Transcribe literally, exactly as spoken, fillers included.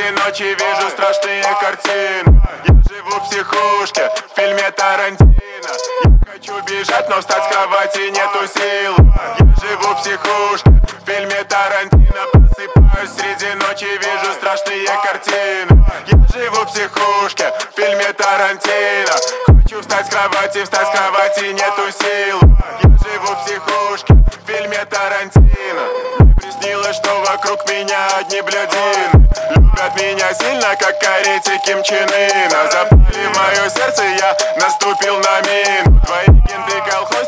Среди ночи вижу страшные картины. Я живу в психушке, в фильме Тарантино. Я хочу бежать, но встать с кровати нету сил. Я живу в психушке, в фильме Тарантино. Просыпаюсь среди ночи, вижу страшные картины. Я живу в психушке, в фильме Тарантино. Хочу встать с кровати, встать с кровати нету сил. Я живу в психушке, в фильме Тарантино. Мне приснилось, что вокруг меня одни блядины. Любят меня сильно, как карете Ким Чен Ына. Запали в мое сердце, я наступил на мину. Твои кенты колхозы